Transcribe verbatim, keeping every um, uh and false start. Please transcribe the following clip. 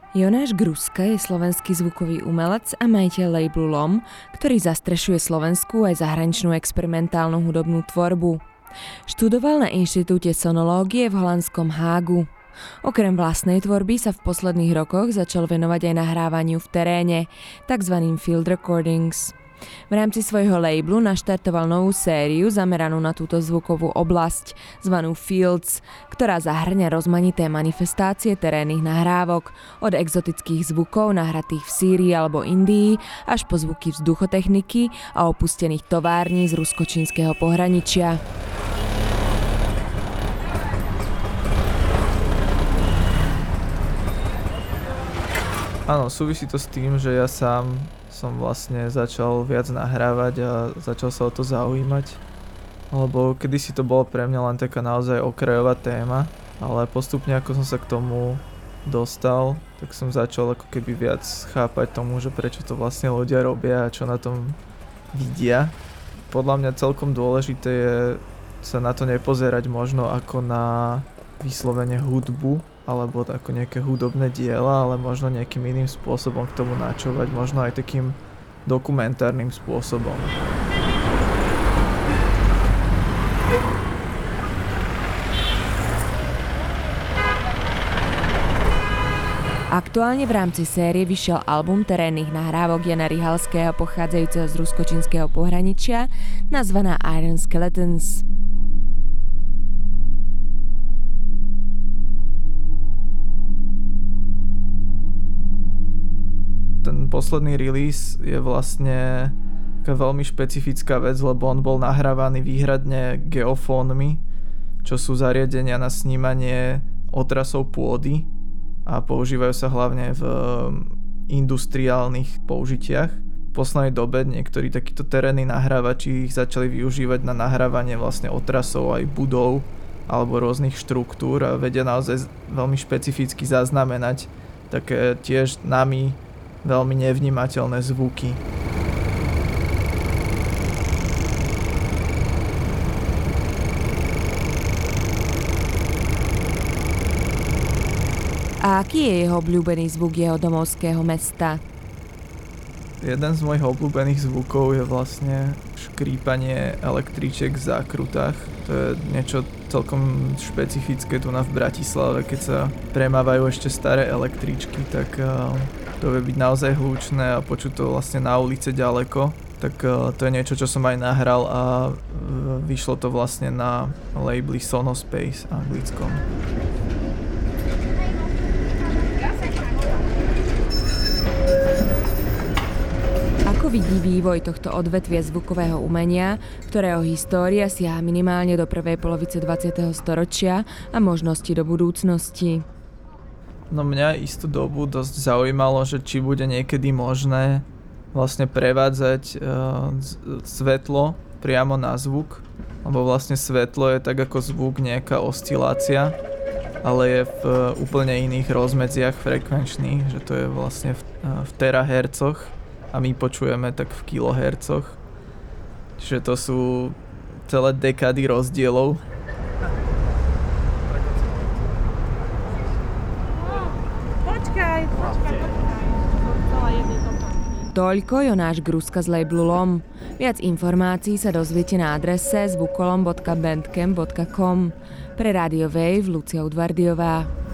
Jonáš Gruska je slovenský zvukový umelec a majiteľ labelu Lom, ktorý zastrešuje slovenskú aj zahraničnú experimentálnu hudobnú tvorbu. Študoval na Inštitúte sonológie v holandskom Hágu. Okrem vlastnej tvorby sa v posledných rokoch začal venovať aj nahrávaniu v teréne, takzvaným field recordings. V rámci svojho labelu naštartoval novú sériu zameranú na túto zvukovú oblasť, zvanú Fields, ktorá zahŕňa rozmanité manifestácie terénnych nahrávok, od exotických zvukov nahratých v Sýrii alebo Indii až po zvuky vzduchotechniky a opustených tovární z rusko-čínskeho pohraničia. Áno, súvisí to s tým, že ja sám som vlastne začal viac nahrávať a začal sa o to zaujímať. Lebo kedysi to bolo pre mňa len taká naozaj okrajová téma, ale postupne ako som sa k tomu dostal, tak som začal ako keby viac chápať tomu, že prečo to vlastne ľudia robia a čo na tom vidia. Podľa mňa celkom dôležité je sa na to nepozerať možno ako na vyslovene hudbu, alebo ako nejaké hudobné diela, ale možno nejakým iným spôsobom k tomu načúvať, možno aj takým dokumentárnym spôsobom. Aktuálne v rámci série vyšiel album terénnych nahrávok Jana Ryhalského pochádzajúceho z rusko-čínskeho pohraničia, nazvaná Iron Skeletons. Ten posledný release je vlastne taká veľmi špecifická vec, lebo on bol nahrávaný výhradne geofónmi, čo sú zariadenia na snímanie otrasov pôdy a používajú sa hlavne v industriálnych použitiach. V poslednej dobe niektorí takíto terénni nahrávači ich začali využívať na nahrávanie vlastne otrasov aj budov alebo rôznych štruktúr a vedia naozaj veľmi špecificky zaznamenať také tiež nami veľmi nevnímateľné zvuky. A aký je jeho obľúbený zvuk jeho domovského mesta? Jeden z mojich obľúbených zvukov je vlastne škrípanie električiek v zákrutách. To je niečo celkom špecifické tu na v Bratislave, keď sa premávajú ešte staré električky, tak to vie byť naozaj hlučné a počuť to vlastne na ulice ďaleko. Tak to je niečo, čo som aj nahral a vyšlo to vlastne na labeli Sonospace anglickom. Ako vidí vývoj tohto odvetvia zvukového umenia, ktorého história siaha minimálne do prvej polovice dvadsiateho storočia a možnosti do budúcnosti? No mňa istú dobu dosť zaujímalo, že či bude niekedy možné vlastne prevádzať uh, svetlo priamo na zvuk, lebo vlastne svetlo je tak ako zvuk nejaká oscilácia, ale je v uh, úplne iných rozmedziach frekvenčných, že to je vlastne v, uh, v terahercoch a my počujeme tak v kilohercoch. Čiže to sú celé dekády rozdielov. Toľko Jonáš Gruska z labelu Lom. Viac informácií sa dozviete na adrese zvukolom bodka bandcamp bodka com. Pre Radio Wave Lucia Udvardiová.